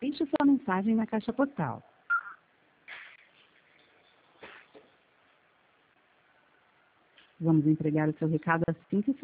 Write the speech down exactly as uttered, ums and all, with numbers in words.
deixe sua mensagem na caixa postal. Vamos entregar o seu recado assim que